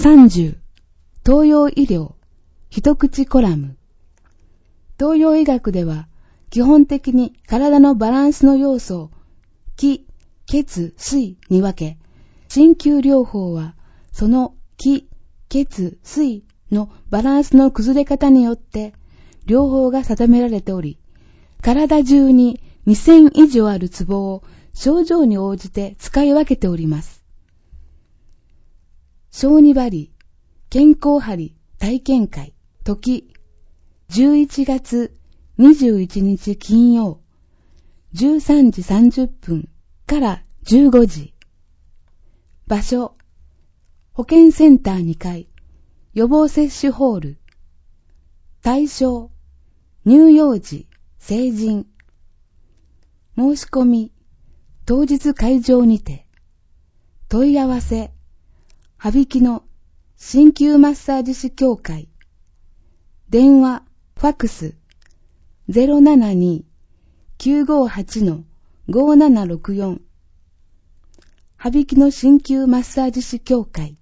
30、東洋医療、一口コラム。東洋医学では、基本的に体のバランスの要素を気、血、水に分け、鍼灸療法はその気、血、水のバランスの崩れ方によって療法が定められており、体中に2000以上あるツボを症状に応じて使い分けております。小児針、健康針体験会、時、11月21日金曜、13時30分から15時。場所、保健センター2階、予防接種ホール。対象、乳幼児、成人。申し込み、当日会場にて。問い合わせ、羽曳野鍼灸マッサージ師協会。電話、ファックス、072-958-5764。羽曳野鍼灸マッサージ師協会。